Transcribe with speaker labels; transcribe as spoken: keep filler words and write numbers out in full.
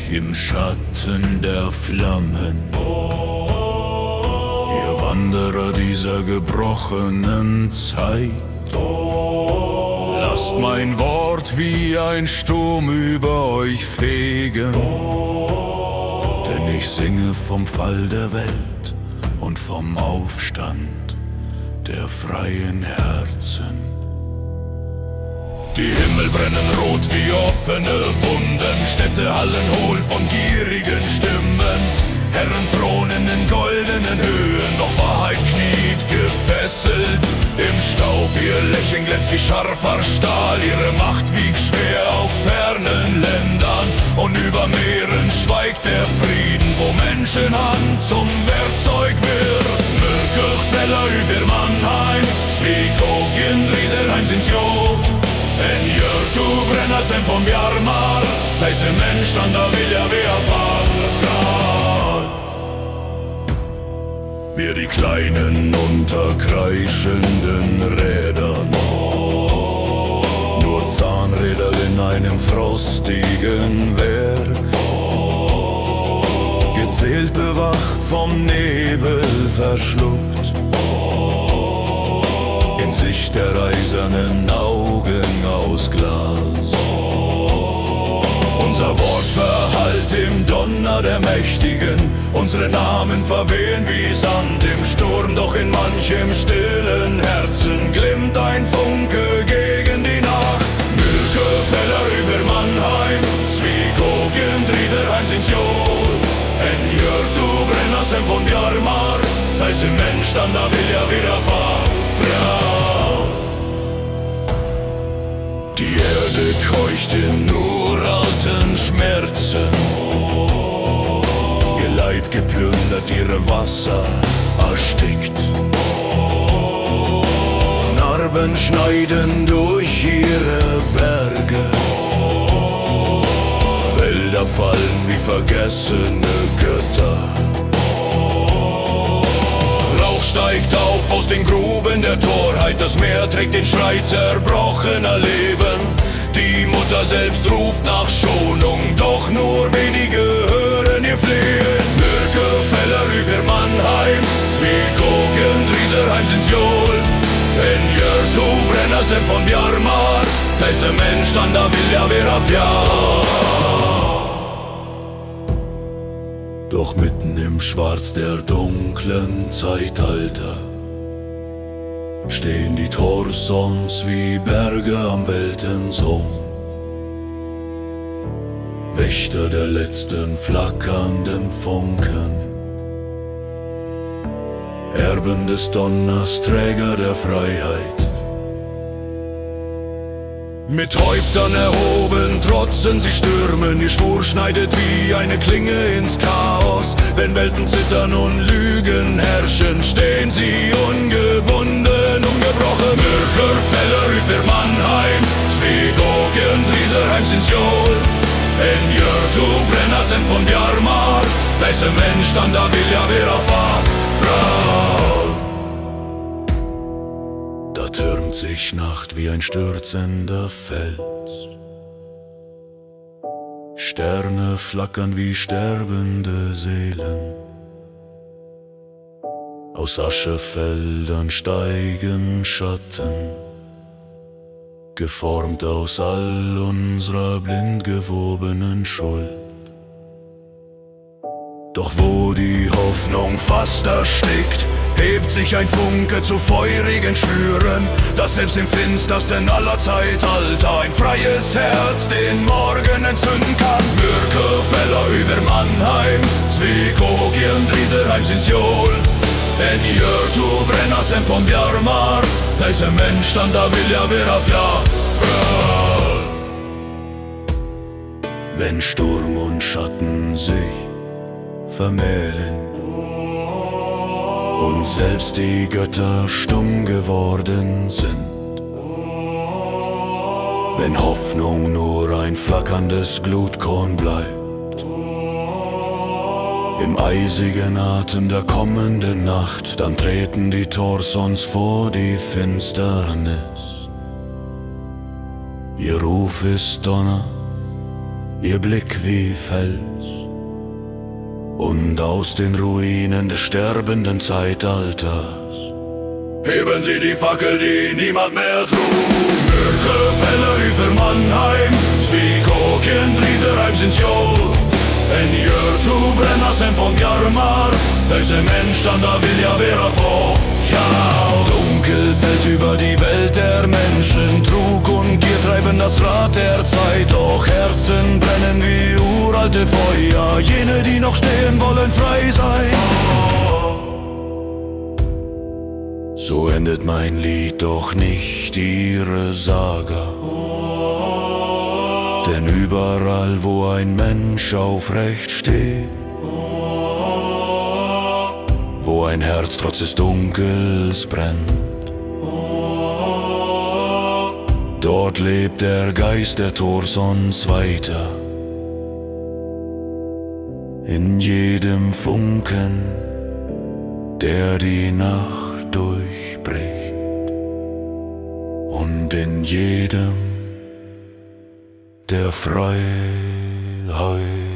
Speaker 1: im Schatten der Flammen. Ihr Wanderer dieser gebrochenen Zeit, lasst mein Wort wie ein Sturm über euch fegen, denn ich singe vom Fall der Welt und vom Aufstand der freien Herzen. Die Himmel brennen rot wie offene Wunden, Städte hallen hohl von gierigen Stimmen, Herren thronen in goldenen Höhen, doch Wahrheit kniet gefesselt im Staub. Ihr Lächeln glänzt wie scharfer Stahl, ihre Macht wiegt schwer auf fernen Ländern, und über Meeren schweigt der Frieden, wo Menschenhand zum Werkzeug wird. Mörker fäller über Mannheim, Svikågen driver heim sin sjå. En gjør to brenner sen från Bjarmar, Teise människan da vill jag be fall. Wir die kleinen unterkreischenden Räder, nur Zahnräder in einem frostigen Werk, gezählt, bewacht, vom Nebel verschluckt, in Sicht der eisernen Augen aus Glas. Unser Wort verhallt im Donner der Mächtigen, unsere Namen verwehen wie Sand im Sturm, doch in manchem stillen Herzen glimmt ein Funke gegen die Nacht. Mörker fäller über Mannheim, Svikågen driver heim sin sjå. En gjør to brenner sen från Bjarmar, Teise människan da vill jag wieder far. Die Erde keucht in uralten Schmerzen, ihr Leib geplündert, ihre Wasser erstickt. Narben schneiden durch ihre Berge, Wälder fallen wie vergessene Götter. Steigt auf aus den Gruben der Torheit, das Meer trägt den Schrei zerbrochener Leben. Die Mutter selbst ruft nach Schonung, doch nur wenige hören ihr Flehen. Mörker fäller über Mannheim, Svikågen driver heim sin sjå. En gjør to brenner sen från Bjarmar, Teise människan da vill jag vera fjær. Doch mitten im Schwarz der dunklen Zeitalter stehen die Torsons wie Berge am Weltensum, Wächter der letzten flackernden Funken, Erben des Donners, Träger der Freiheit. Mit Häuptern erhoben trotzen sie Stürmen, ihr Schwur schneidet wie eine Klinge ins Chaos. Wenn Welten zittern und Lügen herrschen, stehen sie ungebunden, ungebrochen. Mörker fäller über Mannheim, Svikågen driver heim sin sjå. En gjør to brenner sen från Bjarmar, Teise människan da vill jag vera far. Da türmt sich Nacht wie ein stürzender Fels, Sterne flackern wie sterbende Seelen, aus Aschefeldern steigen Schatten, geformt aus all unserer blind gewobenen Schuld. Doch wo die Hoffnung fast erstickt, hebt sich ein Funke zu feurigen Schwüren, das selbst im finstersten aller Zeitalter ein freies Herz den Morgen entzünden kann. Mörker fäller über Mannheim, Svikågen driver heim sin sjå. En gjør to brenner sen från Bjarmar, Teise människan da vill jag vera fjær. Wenn Sturm und Schatten sich vermählen und selbst die Götter stumm geworden sind, wenn Hoffnung nur ein flackerndes Glutkorn bleibt, im eisigen Atem der kommenden Nacht, dann treten die Torsons vor die Finsternis. Ihr Ruf ist Donner, ihr Blick wie Fels. Und aus den Ruinen des sterbenden Zeitalters heben sie die Fackel, die niemand mehr trug. Mörderfälle über Mannheim, Svikåken driver heims ins Jol. En gjør to brenna sen från Bjarmar, Töse människan da vill jag vera få. Ja, dunkel fällt über die Welt der Menschen, Trug und Gier treiben das Rad der Zeit. Doch Herzen brennen wie uralte Feuer, jene, die noch stehen wollen, frei sein. So endet mein Lied, doch nicht ihre Saga. Denn überall, wo ein Mensch aufrecht steht, wo ein Herz trotz des Dunkels brennt, dort lebt der Geist der Thorsons weiter. In jedem Funken, der die Nacht durchbricht, und in jedem der Freiheit